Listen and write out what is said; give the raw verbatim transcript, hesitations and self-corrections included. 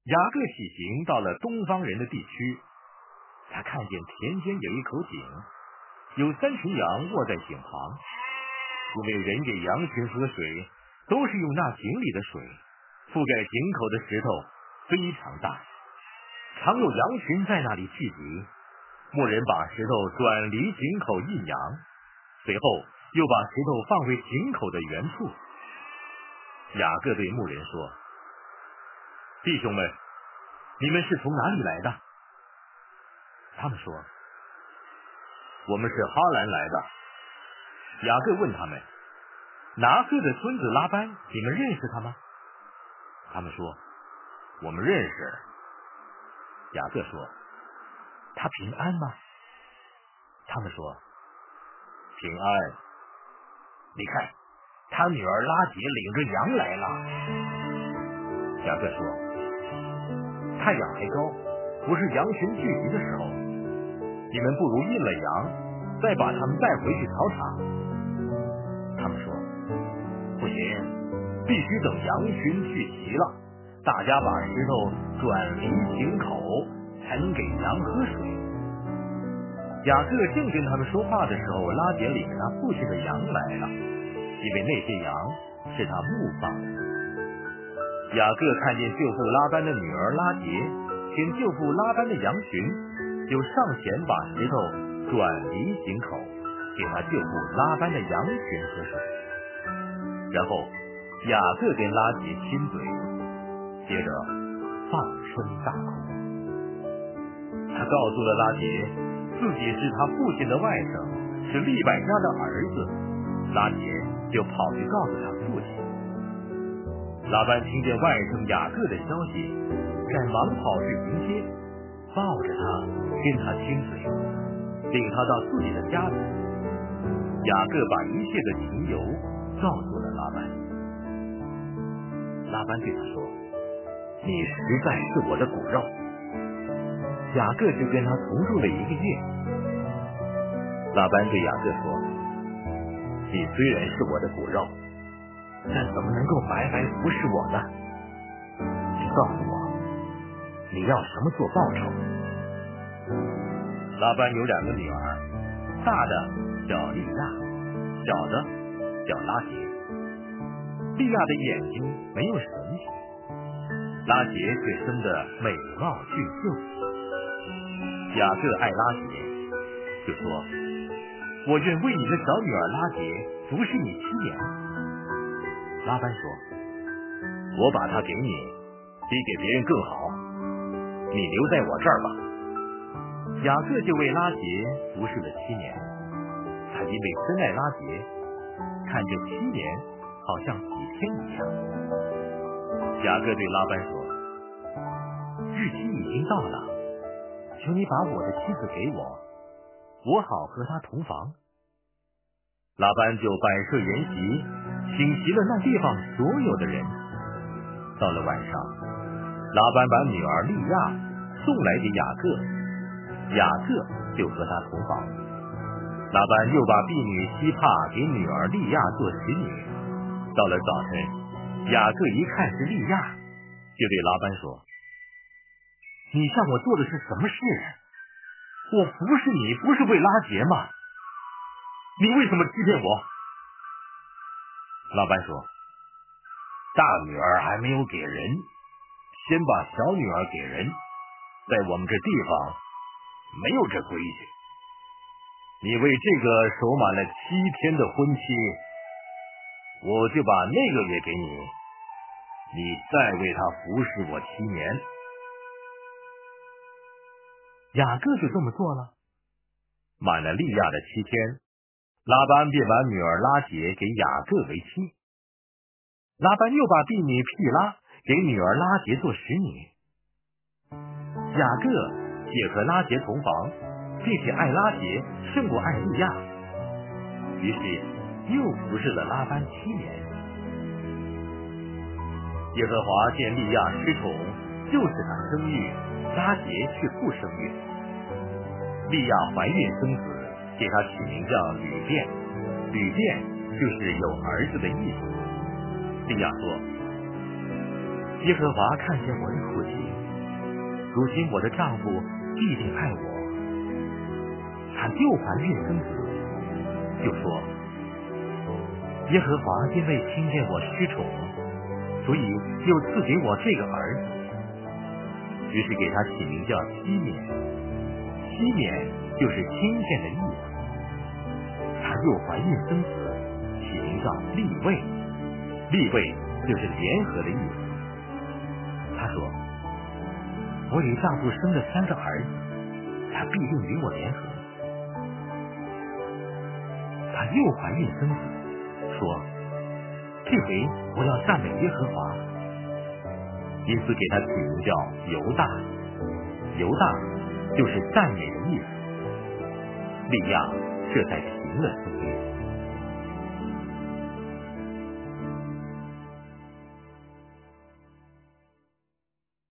雅各起行到了东方人的地区，他看见田间有一口井，有三群羊卧在井旁，因为人给羊群喝水都是用那井里的水，覆盖井口的石头非常大，常有羊群在那里聚集。牧人把石头转离井口引羊，随后又把石头放回井口的原处。雅各对牧人说：弟兄们，你们是从哪里来的？他们说：我们是哈兰来的。雅各问他们：拿鹤的孙子拉班，你们认识他吗？他们说：我们认识。雅各说：他平安吗？他们说：平安。你看，他女儿拉结领着羊来了。雅各说：太阳还高，不是羊群聚集的时候，你们不如印了羊，再把他们带回去草场。他们说：不行，必须等羊群聚齐了，大家把石头转离井口，才能给羊喝水。雅各正跟他们说话的时候，拉结领着他父亲的羊来了，因为那些羊是他牧放的。雅各看见舅父拉班的女儿拉结跟舅父拉班的羊群，就上前把石头转离井口，给他舅父拉班的羊群喝水。然后雅各跟拉结亲嘴，接着放声大哭。他告诉了拉结自己是他父亲的外甥，是利百加的儿子。拉结就跑去告诉他父亲。拉班听见外甥雅各的消息，赶忙跑去迎接，抱着他跟他亲嘴，领他到自己的家里。雅各把一切的情由告诉了拉班。拉班对他说：你实在是我的骨肉。雅各就跟他同住了一个月。拉班对雅各说：你虽然是我的骨肉，但怎么能够白白服侍我呢？你告诉我，你要什么做报酬？拉班有两个女儿，大的叫利亚，小的叫拉结。利亚的眼睛没有神气，拉结却生得美貌俊秀。雅各爱拉结，就说：我愿为你的小女儿拉结服侍你七年。拉班说：我把她给你，比给别人更好，你留在我这儿吧。雅各就为拉结服侍了七年，他因为深爱拉结，看这七年好像几天一样。雅各对拉班说：日期已经到了，求你把我的妻子给我，我好和她同房。拉班就摆设筵席，请齐了那地方所有的人。到了晚上，拉班把女儿利亚送来给雅各，雅各就和他同房。拉班又把婢女希帕给女儿利亚做使女。到了早晨，雅各一看是利亚，就对拉班说：你向我做的是什么事？我服侍你不是为拉结吗？你为什么欺骗我？拉班说：大女儿还没有给人，先把小女儿给人，在我们这地方没有这规矩。你为这个守满了七天的婚期，我就把那个也给你，你再为他服侍我七年。雅各就这么做了。满了利亚的七天，拉班便把女儿拉结给雅各为妻。拉班又把婢女毗拉给女儿拉结做使女。雅各也和拉结同房，并且爱拉结胜过爱利亚，于是又服侍了拉班七年。耶和华见利亚失宠，就使她生育，拉结却不生育。利亚怀孕生子，给他取名叫吕便，吕便就是有儿子的意思。利亚说：耶和华看见我的苦情， 如今我的丈夫必定爱我。她又怀孕生子，就说耶和华因为听见我失宠，所以又赐给我这个儿子。于是给他起名叫西缅，西缅就是听见的意思。她又怀孕生子，起名叫利未，利未就是联合的意思。她说，我与丈夫生了三个儿子，他必定与我联合。她又怀孕生子，说，这回我要赞美耶和华，因此给他起名叫犹大，犹大就是赞美的意思。利亚这才停了生育。